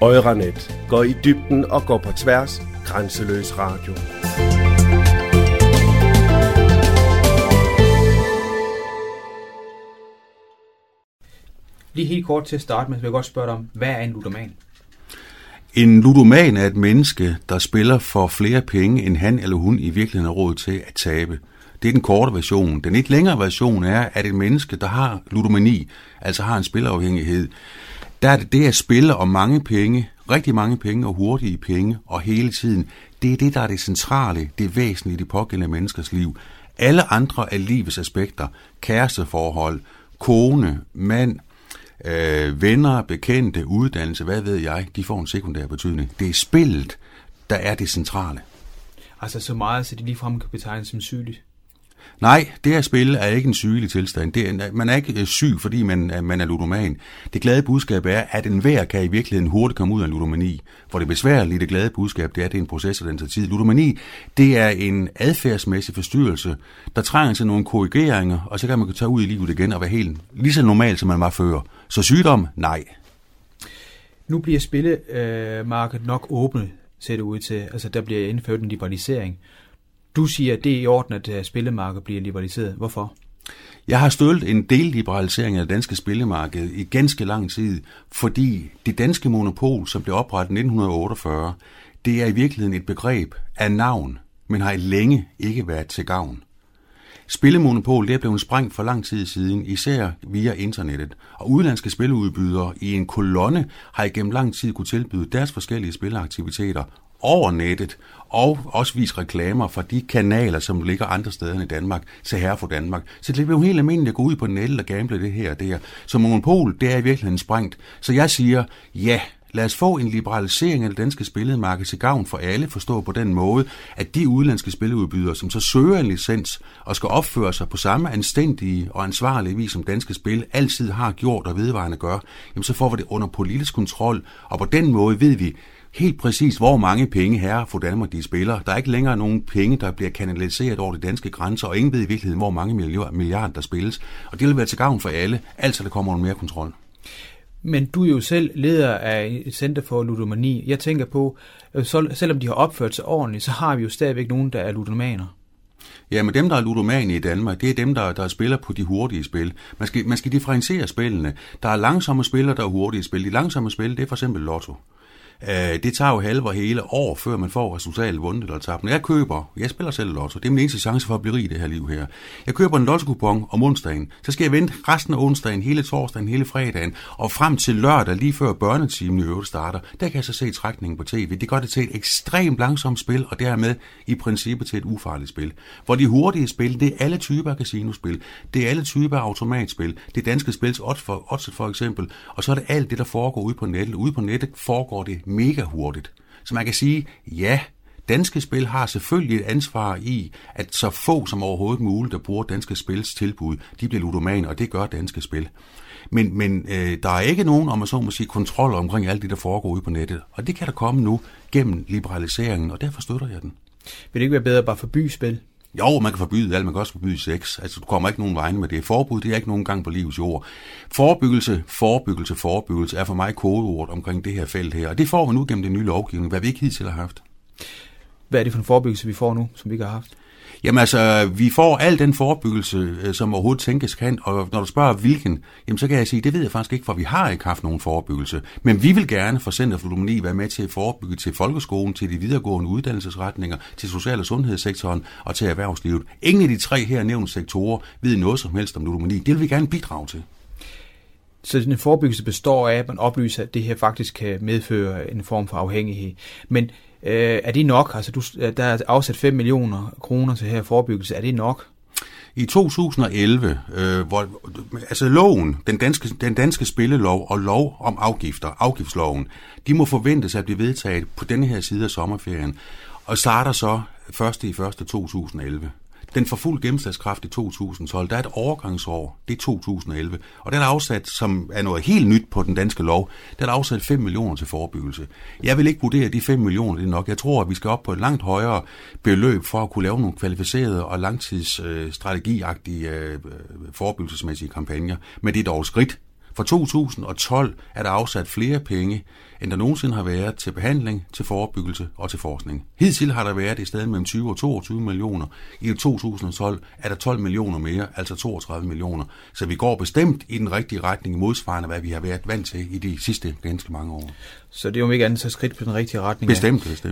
Euranet går i dybden og går på tværs. Grænseløs radio. Lige helt kort til at starte med, så vil jeg godt spørge dig om, hvad er en ludoman? En ludoman er et menneske, der spiller for flere penge, end han eller hun i virkeligheden har råd til at tabe. Det er den korte version. Den lidt længere version er, at et menneske, der har ludomani, altså har en spilafhængighed, der er det at spille om mange penge, rigtig mange penge og hurtige penge, og hele tiden, det er det, der er det centrale, det væsentlige i de pågældende menneskers liv. Alle andre af livets aspekter, kæresteforhold, kone, mand, venner, bekendte, uddannelse, hvad ved jeg, de får en sekundær betydning. Det er spillet, der er det centrale. Altså så meget, så det ligefrem kan betegnes som sygeligt? Nej, det at spille er ikke en sygelig tilstand. Man er ikke syg, fordi man er ludoman. Det glade budskab er, at enhver kan i virkeligheden hurtigt komme ud af ludomani. For det besværlige, det glade budskab, det er, at det er en proces, og den tager tid. Ludomani, det er en adfærdsmæssig forstyrrelse, der trænger til nogle korrigeringer, og så kan man tage ud i livet igen og være helt lige så normal, som man var før. Så sygdom, nej. Nu bliver spillemarkedet nok åbnet, ser det ud til. Altså der bliver indført en liberalisering. Du siger, at det er i orden, at spillemarkedet bliver liberaliseret. Hvorfor? Jeg har støttet en del liberalisering af det danske spillemarked i ganske lang tid, fordi det danske monopol, som blev oprettet i 1948, det er i virkeligheden et begreb af navn, men har længe ikke været til gavn. Spillemonopol, det er blevet sprængt for lang tid siden, især via internettet, og udenlandske spilleudbydere i en kolonne har igennem lang tid kunne tilbyde deres forskellige spilleaktiviteter over nettet, og også vise reklamer fra de kanaler, som ligger andre steder end i Danmark, til herre for Danmark. Så det bliver jo helt almindeligt at gå ud på nettet og gamble det her og der. Så monopol, det er i virkeligheden sprængt. Så jeg siger, ja, lad os få en liberalisering af det danske spillemarked til gavn for alle, forstå på den måde, at de udenlandske spilleudbydere, som så søger en licens og skal opføre sig på samme anstændige og ansvarlige vis, som danske spil altid har gjort og vedvarende gør, jamen så får vi det under politisk kontrol, og på den måde ved vi helt præcis, hvor mange penge herre for Danmark de spiller. Der er ikke længere nogen penge, der bliver kanaliseret over de danske grænser, og ingen ved i virkeligheden, hvor mange milliarder der spilles. Og det vil være til gavn for alle, altså der kommer mere kontrol. Men du er jo selv leder af et center for ludomani. Jeg tænker på, selvom de har opført sig ordentligt, så har vi jo stadigvæk nogen, der er ludomaner. Ja, men dem, der er ludomane i Danmark, det er dem, der spiller på de hurtige spil. Man skal differentiere spillene. Der er langsomme spil, og der er hurtige spil. De langsomme spil, det er for eksempel lotto. Det tager jo halve og hele år, før man får resultatet vundet eller tabt. Når jeg spiller selv lotto, det er min eneste chance for at blive rig i det her liv her. Jeg køber en lotto-kupon om onsdagen, så skal jeg vente resten af onsdagen, hele torsdagen, hele fredagen, og frem til lørdag, lige før børnetimen i øvrigt starter, der kan jeg så se trækningen på tv. Det gør det til et ekstremt langsomt spil, og dermed i princippet til et ufarligt spil. Hvor de hurtige spil, det er alle typer af casinospil, det er alle typer af automatspil, det er danske spils Oddset for eksempel, og så er det alt det, der foregår ude på nettet. Ude på nettet foregår det mega hurtigt. Så man kan sige, ja, danske spil har selvfølgelig et ansvar i, at så få som overhovedet muligt, der bruger danske spils tilbud, de bliver ludomaner, og det gør danske spil. Men der er ikke nogen, om man så må sige, kontrol omkring alt det, der foregår ude på nettet. Og det kan der komme nu gennem liberaliseringen, og derfor støtter jeg den. Vil det ikke være bedre at bare forbyde spil? Jo, man kan forbyde alt, man kan også forbyde sex. Altså, du kommer ikke nogen vegne med det. Forbud, det er ikke nogen gang på livets jord. Forebyggelse er for mig kodeord omkring det her felt her. Og det får man nu gennem den nye lovgivning, hvad vi ikke hidtil har haft. Hvad er det for en forebyggelse, vi får nu, som vi ikke har haft? Jamen altså, vi får al den forebyggelse, som overhovedet tænkes kan, og når du spørger hvilken, jamen så kan jeg sige, det ved jeg faktisk ikke, for vi har ikke haft nogen forebyggelse. Men vi vil gerne for Center for Ludomani være med til at forebygge til folkeskolen, til de videregående uddannelsesretninger, til social- og sundhedssektoren og til erhvervslivet. Ingen af de tre her nævnte sektorer ved noget som helst om ludomani. Det vil vi gerne bidrage til. Så den forebyggelse består af, at man oplyser, at det her faktisk kan medføre en form for afhængighed. Men er det nok? Altså, der er afsat 5 millioner kroner til her forebyggelse. Er det nok? I 2011, loven, den danske spillelov og lov om afgifter, afgiftsloven, de må forventes at blive vedtaget på denne her side af sommerferien, og starter så 1.1.2011. Den får fuld gennemslagskraft i 2012. Der er et overgangsår, det er 2011. Og den er afsat, som er noget helt nyt på den danske lov, der er afsat 5 millioner til forebyggelse. Jeg vil ikke vurdere, at de 5 millioner det er nok. Jeg tror, at vi skal op på et langt højere beløb for at kunne lave nogle kvalificerede og langtidsstrategiagtige forebyggelsesmæssige kampagner. Men det er dog et skridt For 2012 er der afsat flere penge, end der nogensinde har været til behandling, til forebyggelse og til forskning. Hidtil har der været i stedet mellem 20 og 22 millioner. I 2012 er der 12 millioner mere, altså 32 millioner. Så vi går bestemt i den rigtige retning, modsvarende hvad vi har været vant til i de sidste ganske mange år. Så det er jo ikke andet så skridt på den rigtige retning. Bestemt.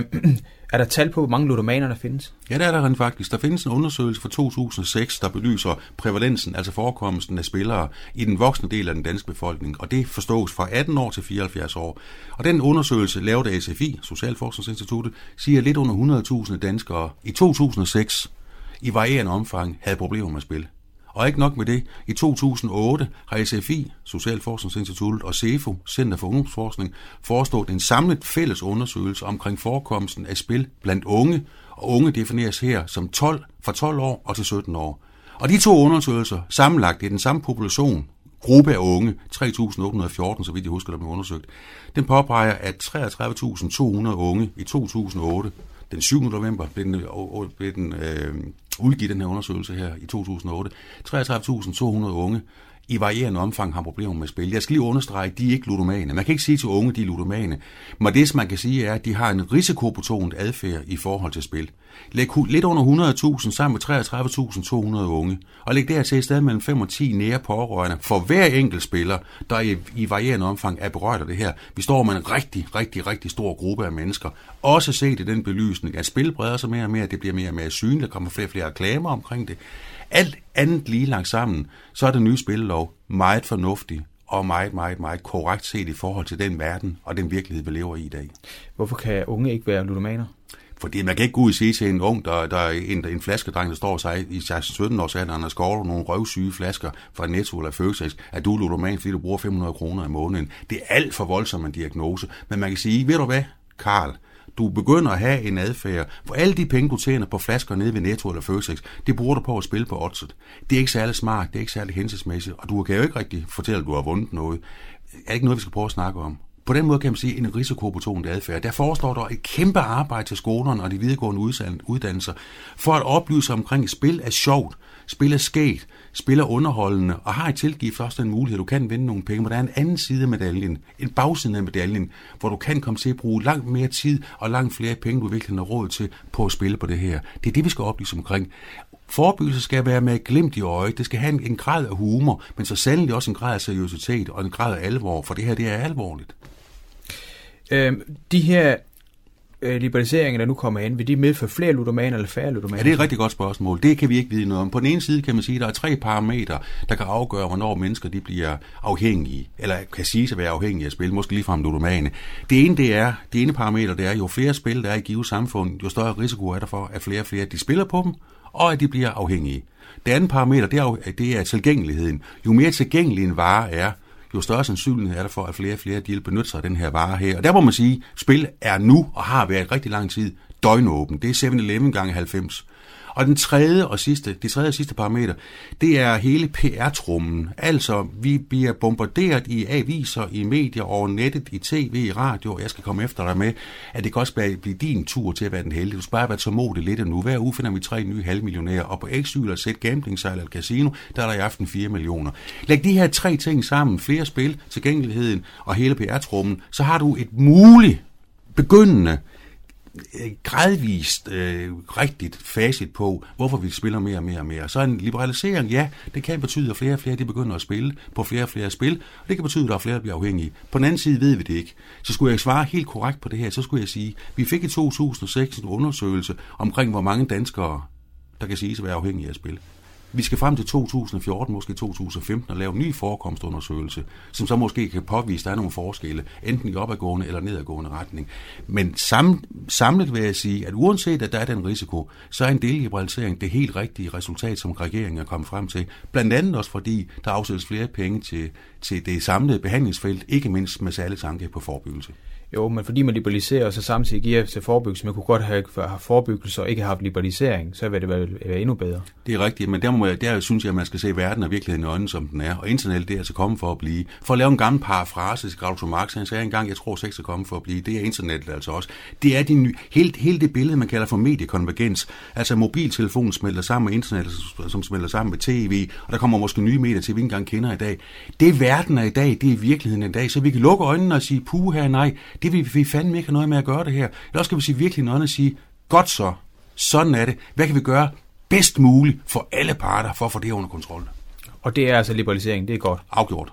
Er der tal på, hvor mange ludomaner der findes? Ja, det er der faktisk. Der findes en undersøgelse fra 2006, der belyser prævalensen, altså forekomsten af spillere i den voksne del af den danske befolkning, og det forstås fra 18 år til 74 år. Og den undersøgelse, lavet af SFI, Socialforskningsinstituttet, siger lidt under 100.000 danskere i 2006 i varierende omfang havde problemer med spil. Og ikke nok med det, i 2008 har SFI, Socialforskningsinstituttet og CEFO, Center for Ungdomsforskning, forestået en samlet fælles undersøgelse omkring forekomsten af spil blandt unge, og unge defineres her som fra 12 år og til 17 år. Og de to undersøgelser sammenlagt i den samme population, gruppe af unge, 3.814, så vidt jeg husker, der blev undersøgt, den påpeger, at 33.200 unge i 2008, den 7. november blev den udgivet den her undersøgelse her i 2008, 33.200 unge i varierende omfang har problemer med spil. Jeg skal lige understrege, at de er ikke ludomane. Man kan ikke sige til unge, de er ludomane. Men det, man kan sige, er, at de har en risikobetonet adfærd i forhold til spil. Læg lidt under 100.000 sammen med 33.200 unge, og læg dertil et sted mellem 5 og 10 nære pårørende for hver enkelt spiller, der i varierende omfang er berørt af det her. Vi står med en rigtig stor gruppe af mennesker. Også set i den belysning, at spil breder sig mere og mere, det bliver mere og mere synligt, der kommer flere og flere reklamer omkring det. Alt andet lige lagt sammen, så er den nye spillelov meget fornuftig og meget korrekt set i forhold til den verden og den virkelighed, vi lever i dag. Hvorfor kan unge ikke være ludomaner? Fordi man kan ikke gå ud og sige til en ung, der er en flaskedreng, der står sig i 16-17 års alder, og skåler nogle røvsyge flasker fra Netto eller Føtex, at du er ludoman, fordi du bruger 500 kroner i måneden. Det er alt for voldsom en diagnose. Men man kan sige, ved du hvad, Karl? Du begynder at have en adfærd, hvor alle de penge, du tjener på flasker nede ved Netto eller Føtex, det bruger du på at spille på oddset. Det er ikke særlig smart, det er ikke særlig hensigtsmæssigt, og du kan jo ikke rigtig fortælle, at du har vundet noget. Det er ikke noget, vi skal prøve at snakke om. På den måde kan man sige en risikobetonet adfærd. Der forestår der et kæmpe arbejde til skolerne og de videregående uddannelser for at oplyse omkring, at spil er sjovt, spil er skægt, spil er underholdende, og har et tilgift også den mulighed, du kan vinde nogle penge, men der er en anden side af medaljen, en bagside af medaljen, hvor du kan komme til at bruge langt mere tid og langt flere penge, du virkelig har råd til på at spille på det her. Det er det, vi skal oplyse omkring. Forebyggelse skal være med glimt i øjet. Det skal have en grad af humor, men så sandelig også en grad af seriøsitet og en grad af alvor, for det her, det er alvorligt. De her liberaliseringer, der nu kommer ind, vil de medføre flere ludomaner eller færre ludomaner? Ja, det er et rigtig godt spørgsmål. Det kan vi ikke vide noget om. På den ene side kan man sige, at der er 3 parametre, der kan afgøre, hvornår mennesker de bliver afhængige, eller kan sige at være afhængige af spil, måske ligefrem ludomane. Det ene parameter, det er, jo flere spil, der er i givet samfund, jo større risiko er der for, at flere og flere de spiller på dem, og at de bliver afhængige. Det andet parameter, det er tilgængeligheden. Jo mere tilgængelig en vare er, jo større sandsynlighed er der for, at flere og flere de benytter sig af den her vare her. Og der må man sige, at spil er nu og har været rigtig lang tid døgnåben. Det er 7-Eleven gange 90. Og det tredje og sidste parameter, det er hele PR-trummen. Altså, vi bliver bombarderet i aviser, i medier, over nettet, i tv, i radio. Jeg skal komme efter dig med, at det kan også blive din tur til at være den heldige. Du skal bare være tålmodig lidt nu. Hver uge finder vi 3 nye halvmillionærer, og på X-Syl og Sæt Gambling-sejl eller Casino, der er der i aften 4 millioner. Læg de her 3 ting sammen, flere spil, tilgængeligheden og hele PR-trummen, så har du et muligt, begyndende, gradvist rigtigt facit på, hvorfor vi spiller mere og mere. Så en liberalisering, ja, det kan betyde, at flere og flere de begynder at spille på flere og flere spil, og det kan betyde, at der er flere, der bliver afhængige. På den anden side ved vi det ikke. Så skulle jeg svare helt korrekt på det her, så skulle jeg sige, vi fik i 2006 en undersøgelse omkring, hvor mange danskere, der kan siges at være afhængige af spil. Vi skal frem til 2014, måske 2015, og lave en ny forekomstundersøgelse, som så måske kan påvise, at der er nogle forskelle, enten i opadgående eller nedadgående retning. Men samlet vil jeg sige, at uanset at der er den risiko, så er en delliberalisering det helt rigtige resultat, som regeringen er kommet frem til. Blandt andet også fordi, der afsættes flere penge til det samlede behandlingsfelt, ikke mindst med særlig tanke på forebyggelse. Jo, men fordi man liberaliserer, og så samtidig giver til forebyggelse, man kunne godt have forebyggelse og ikke have haft liberalisering, så vil det være endnu bedre. Det er rigtigt, men der synes jeg, at man skal se verden og virkeligheden i øjnene, som den er. Og internet, det er altså kommet for at blive. For at lave en gammel parafrase til Groucho Marx, han sagde engang, jeg tror sex er kommet for at blive. Det er internettet altså også. Det er hele det billede, man kalder for mediekonvergens. Altså mobiltelefonen smelter sammen med internet, som smelter sammen med tv, og der kommer måske nye medier til, vi ikke engang kender i dag. Det er verden af i dag, det er virkeligheden i dag. Så vi kan lukke øjnene og sige, puha, nej, det vil vi fandme ikke have noget med at gøre det her. Eller også skal vi sige virkelig noget og sige, godt så, sådan er det. Hvad kan vi gøre bedst muligt for alle parter, for at få det under kontrol? Og det er altså liberalisering, det er godt. Afgjort.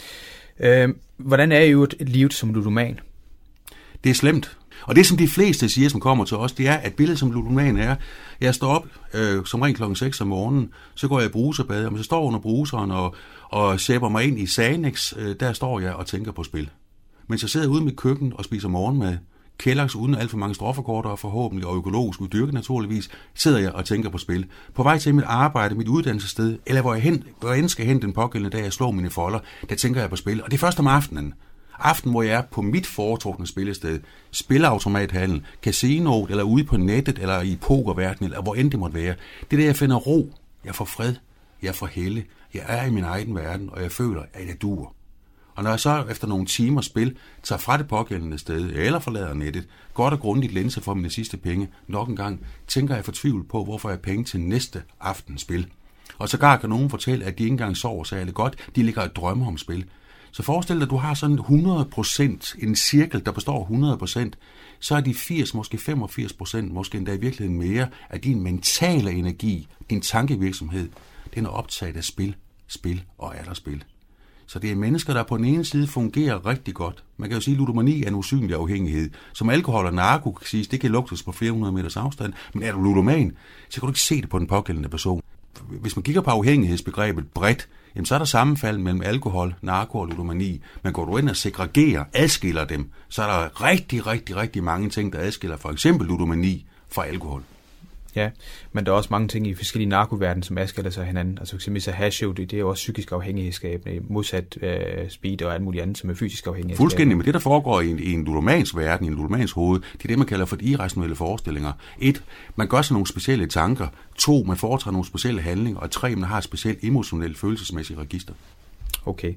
Hvordan er jo et liv som ludoman? Det er slemt. Og det, som de fleste siger, som kommer til os, det er, at billedet som ludoman er, jeg står op som regel klokken 6 om morgenen, så går jeg i bruserbad, og så står under bruseren og sæber mig ind i Xanax, der står jeg og tænker på spil. Mens jeg sidder ude i mit køkken og spiser morgenmad, Kellogg's uden alt for mange stråforkortere og forhåbentlig og økologisk udyrket naturligvis, sidder jeg og tænker på spil. På vej til mit arbejde, mit uddannelsessted, eller hvor jeg end skal hen den pågældende dag, jeg slår mine folder, der tænker jeg på spil. Og det er først om aftenen. Aften, hvor jeg er på mit foretrukne spillested, spilleautomathandel, casinoet, eller ude på nettet, eller i pokerverdenen, eller hvor end det måtte være. Det er der, jeg finder ro. Jeg får fred. Jeg får helle. Jeg er i min egen verden, og jeg føler, at jeg duer. Og når jeg så efter nogle timer spil tager fra det pågældende sted, eller forlader nettet, godt og grundigt lænser for mine sidste penge, nok en gang tænker jeg fortvivlet på, hvorfor jeg har penge til næste aftens spil. Og sågar kan nogen fortælle, at de ikke engang sover særlig godt, de ligger og drømmer om spil. Så forestil dig, at du har sådan 100%, en cirkel, der består 100%, så er de 80, måske 85%, måske endda i virkeligheden mere, af din mentale energi, din tankevirksomhed, den er optaget af spil og atter spil. Så det er mennesker, der på den ene side fungerer rigtig godt. Man kan jo sige, at ludomani er en usynlig afhængighed. Som alkohol og narko kan siges, det kan lugtes på flere hundrede meters afstand. Men er du ludoman, så kan du ikke se det på den pågældende person. Hvis man kigger på afhængighedsbegrebet bredt, jamen så er der sammenfald mellem alkohol, narko og ludomani. Men går du ind og segregerer, adskiller dem, så er der rigtig mange ting, der adskiller for eksempel ludomani fra alkohol. Ja, men der er også mange ting i forskellige narkoverdenen, som adskiller sig hinanden. Altså eksempelvis hash, det er jo også psykisk afhængighedsskabende, modsat speed og alt muligt andet, som er fysisk afhængighedsskabende. Fuldstændig, men det der foregår i en ludomans verden, i en ludomans hoved, det er det, man kalder for irrationelle forestillinger. 1. Man gør sig nogle specielle tanker. 2. Man foretager nogle specielle handlinger. Og 3. Man har et specielt emotionelt følelsesmæssigt register. Okay.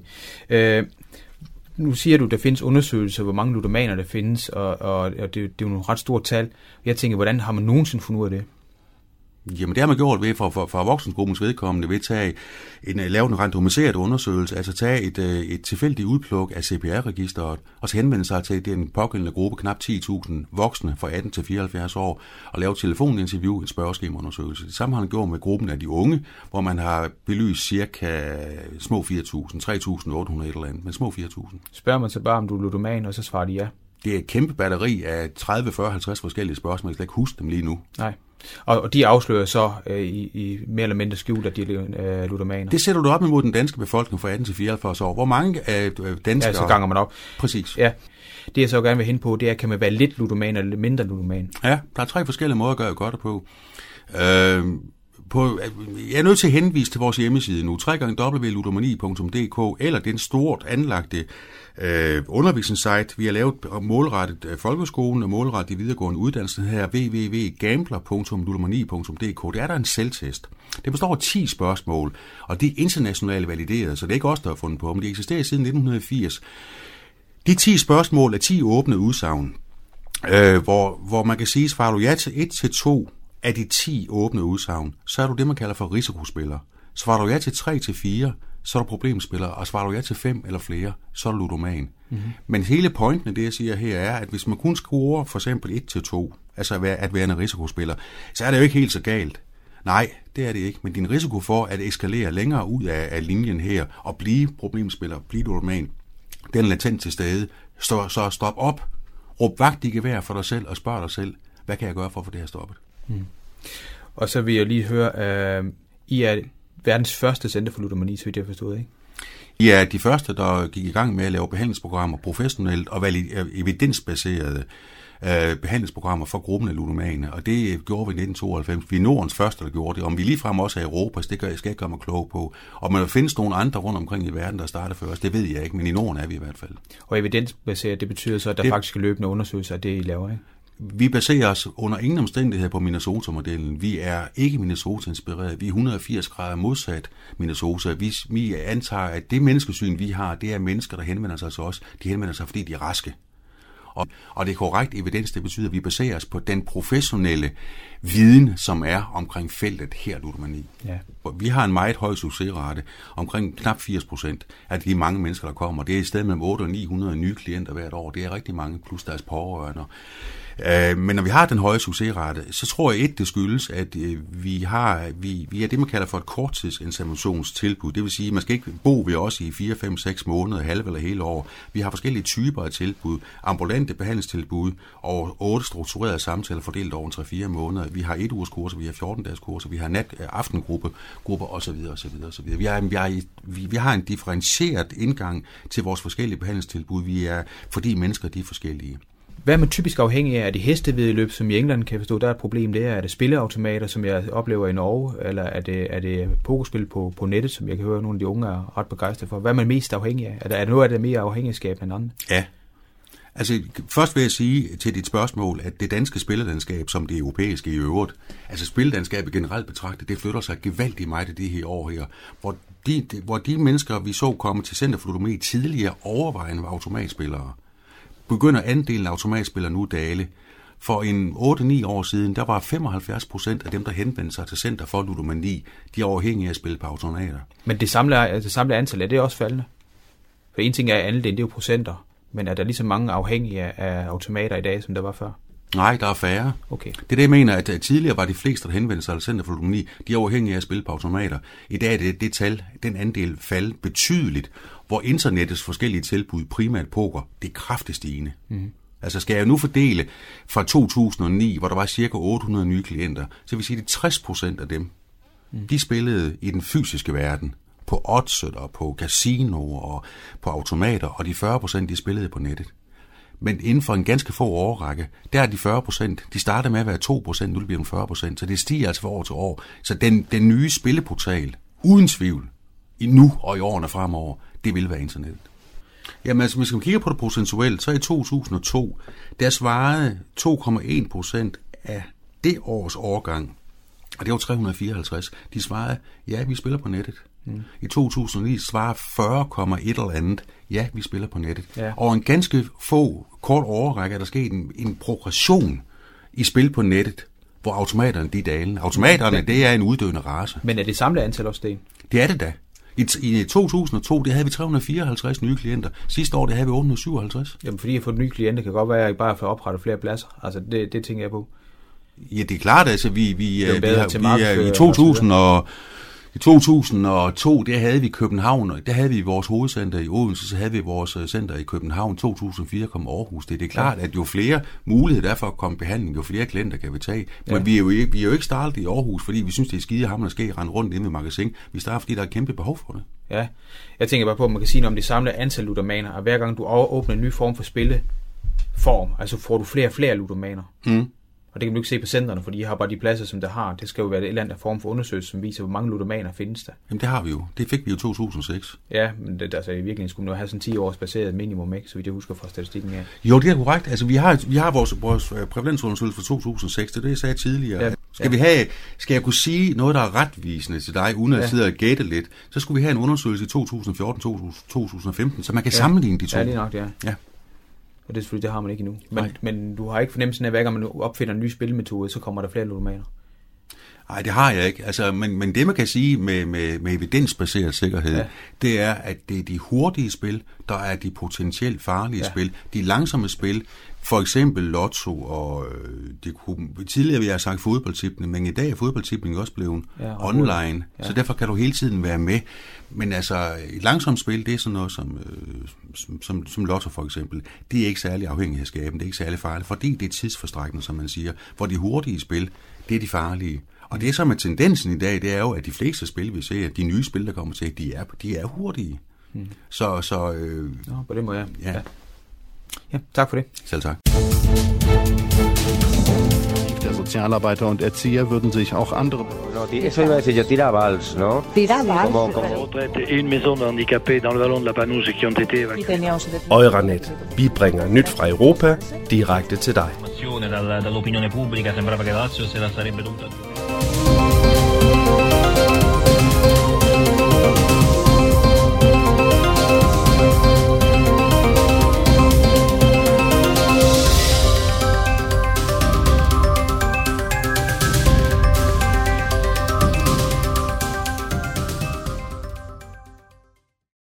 Nu siger du, at der findes undersøgelser, hvor mange ludomaner der findes, og det er jo nogle ret store tal. Jeg tænker, hvordan har man nogensinde fundet ud af det? Jamen det har man gjort ved for voksengruppens vedkommende ved at lave en randomiseret undersøgelse, altså tage et tilfældigt udpluk af CPR-registeret, og så henvende sig til den pågældende gruppe, knap 10.000 voksne fra 18 til 74 år, og lave telefoninterview, en spørgeskemaundersøgelse. Det samme har han gjort med gruppen af de unge, hvor man har belyst cirka små 4.000, 3.800 eller andet, men små 4.000. Spørger man så bare, om du er ludoman, og så svarer de ja? Det er et kæmpe batteri af 30, 40, 50 forskellige spørgsmål, jeg kan ikke huske dem lige nu. Nej. Og de afslører så i mere eller mindre skjult, at de er ludomaner. Det sætter du op imod den danske befolkning fra 18 til 44 år. Hvor mange danskere... Ja, så ganger man op. Præcis. Ja. Det jeg så gerne vil hen på, det er, kan man være lidt ludoman eller lidt mindre ludoman? Ja, der er 3 forskellige måder at gøre godt på. Jeg er nødt til at henvise til vores hjemmeside nu, www.ludomani.dk, eller den stort anlagte undervisningssite, vi har lavet målrettet folkeskolen og målrettet de videregående uddannelser her, www.gambler.ludomani.dk. Det er der en selvtest. Det består af 10 spørgsmål, og de er internationalt valideret, så det er ikke os, der har fundet på, men de eksisterer siden 1980. De 10 spørgsmål er 10 åbne udsagn, hvor man kan sige, svarer du ja til 1 til 2 af de 10 åbne udsagn, så er du det, man kalder for risikospiller. Svarer du ja til 3 til 4, så er du problemspiller, og svarer du ja til 5 eller flere, så er du ludoman. Mm-hmm. Men hele pointen af det, jeg siger her, er, at hvis man kun scorer for eksempel 1 til 2, altså at være en risikospiller, så er det jo ikke helt så galt. Nej, det er det ikke, men din risiko for at eskalere længere ud af linjen her, og blive problemspiller, blive ludoman, den er latent til stede. Så stop op, råb vagt i gevær for dig selv, og spørg dig selv, hvad kan jeg gøre for at få det her stoppet? Mm. Og så vil jeg lige høre, I er verdens første center for ludomani, så vidt jeg har forstået, ikke? I er de første, der gik i gang med at lave behandlingsprogrammer professionelt og evidensbaserede. behandlingsprogrammer for gruppen af ludomane, og det gjorde vi i 1992. Vi er Nordens første, der gjorde det. Om vi ligefrem også er Europas, det skal jeg ikke gøre mig klog på. Og man findes nogle andre rundt omkring i verden, der starter før os, det ved jeg ikke, men i Norden er vi i hvert fald. Og evidensbaseret, det betyder så, at der faktisk er løbende undersøgelser af det, I laver, ikke? Vi baserer os under ingen omstændighed på Minnesota-modellen. Vi er ikke Minnesota-inspireret. Vi er 180 grader modsat Minnesota. Vi antager, at det menneskesyn, vi har, det er mennesker, der henvender sig til os. De henvender sig, fordi de er raske. Og det er korrekt evidens, det betyder, at vi baserer os på den professionelle viden, som er omkring feltet her ludomani. Ja. Vi har en meget høj succesrate, omkring knap 80% af de mange mennesker, der kommer. Det er i stedet mellem 800 og 900 nye klienter hvert år. Det er rigtig mange, plus deres pårørende. Men når vi har den høje succesrate, så tror jeg det skyldes, at vi er det, man kalder for et korttidsinterventionstilbud. Det vil sige, at man skal ikke bo ved os i 4, 5, 6 måneder, halve eller hele år. Vi har forskellige typer af tilbud, ambulante behandlingstilbud og 8 strukturerede samtaler fordelt over 3-4 måneder. Vi har 1 ugers kurser, vi har 14-dages kurser, vi har aftengrupper osv. osv. Vi har en differentieret indgang til vores forskellige behandlingstilbud, fordi mennesker de er forskellige. Hvad er man typisk afhængig af? Er det hestevedløb, som i England kan forstå, der er et problem der? Er det spilleautomater, som jeg oplever i Norge? Eller er det pokerspil på nettet, som jeg kan høre, at nogle af de unge er ret begejstrede for? Hvad er man mest afhængig af? Er der noget af det mere afhængigskab end andet? Ja. Altså, først vil jeg sige til dit spørgsmål, at det danske spillelandskab, som det europæiske i øvrigt, altså spillelandskabet generelt betragtet, det flytter sig gevaldigt meget i det her år her, hvor de mennesker, vi så komme til Center for Ludomani tidligere overvejende var automatspillere, begynder andelen af automatspillere nu dale. For en 8-9 år siden, der var 75% af dem, der henvendte sig til Center for Ludomani, de er afhængige af at spille på automater. Men det samlede antal, er det også faldende? For en ting er andelen, det er jo procenter. Men er der lige så mange afhængige af automater i dag, som der var før? Nej, der er færre. Okay. Det er det, jeg mener, at tidligere var de fleste, der henvendte sig til Center for Ludomani, de er afhængige af at spille på automater. I dag er det tal, den andel faldt betydeligt, hvor internettets forskellige tilbud, primært poker, det er kraftigt stigende. Mm-hmm. Altså skal jeg nu fordele fra 2009, hvor der var cirka 800 nye klienter, så vil sige, at 60% af dem, de spillede i den fysiske verden, på oddset og på casinoer og på automater, og de 40% de spillede på nettet. Men inden for en ganske få årrække, der er de 40%, de starter med at være 2%, nu bliver de 40%, så det stiger altså fra år til år. Så den nye spilleportal, uden tvivl, nu og i årene fremover, det vil være internettet. Jamen altså, hvis man kigger på det procentuelt, så i 2002, der svarede 2,1% af det års årgang, og det var 354, de svarede, ja, vi spiller på nettet. I 2009 svarer 40,1 eller andet, ja, vi spiller på nettet. Ja. Og en ganske kort overrække er der sket en progression i spil på nettet, hvor automaterne de er dalende. Automaterne, det er en uddøende race. Men er det samlede antal også det? Det er det da. I 2002, det havde vi 354 nye klienter. Sidste år, det havde vi 857. Jamen, fordi jeg får nye klienter, kan godt være, at jeg bare får oprettet flere pladser. Altså, det tænker jeg på. Ja, det er klart, altså, vi er i 2000 og... I 2002, der havde vi København, der havde vi vores hovedcenter i Odense, så havde vi vores center i København. 2004 kom Aarhus. Det er klart, at jo flere muligheder der er for at komme behandling, jo flere klienter kan vi tage. Men vi er jo ikke startet i Aarhus, fordi vi synes, det er skide hammer, der skal rende rundt inde ved magasin. Vi starter, fordi der er et kæmpe behov for det. Ja, jeg tænker bare på, at man kan sige noget om det samlede antal ludomaner, og hver gang du åbner en ny form for spilleform, altså får du flere og flere ludomaner. Og det kan du ikke se på centrene, for de har bare de pladser, som der har. Det skal jo være et eller andet form for undersøgelse, som viser, hvor mange ludomaner findes der. Jamen det har vi jo. Det fik vi jo i 2006. Ja, men det, altså i virkeligheden skulle man jo have sådan 10 års baseret minimum, ikke? Så vidt jeg husker fra statistikken her. Jo, det er korrekt. Altså vi har vores prævalensundersøgelse fra 2006, det er det, jeg sagde tidligere. Ja. Skal jeg kunne sige noget, der er retvisende til dig, uden at sidde og gætte lidt, så skulle vi have en undersøgelse i 2014-2015, så man kan sammenligne de to. Ja, lige nok, ja. Og det er selvfølgelig, det har man ikke endnu. Men du har ikke fornemmelsen af, at hver gang man opfinder en ny spilmetode, så kommer der flere ludomaner? Nej, det har jeg ikke. Altså, men det, man kan sige med evidensbaseret sikkerhed, det er, at det er de hurtige spil, der er de potentielt farlige spil. De langsomme spil, for eksempel lotto, og tidligere vil jeg have sagt fodboldtipning, men i dag er fodboldtipning også blevet online, så derfor kan du hele tiden være med. Men altså, et langsomt spil, det er sådan noget som lotto for eksempel. Det er ikke særlig afhængighedsskabende, det er ikke særlig farligt, fordi det er tidsforstrækkende, som man siger. Hvor de hurtige spil, det er de farlige. Og det, som er tendensen i dag, det er jo, at de fleste spil, vi ser, de nye spil, der kommer til, de er hurtige. Nå, på det må jeg. Ja. Ja, tak for det. Selv tak. Der Sozialarbeiter und Erzieher würden sich auch andere... Eso iba a decir yo, tira vals, ¿no? Tira vals. Et une maison handicapée dans le vallon de la Panouse qui ont été évacuées. Euranet. Vi bringer nyt fra Europa direkte til dig. Dall'opinione pubblica sembrava che la Lazio se la sarebbe dovuta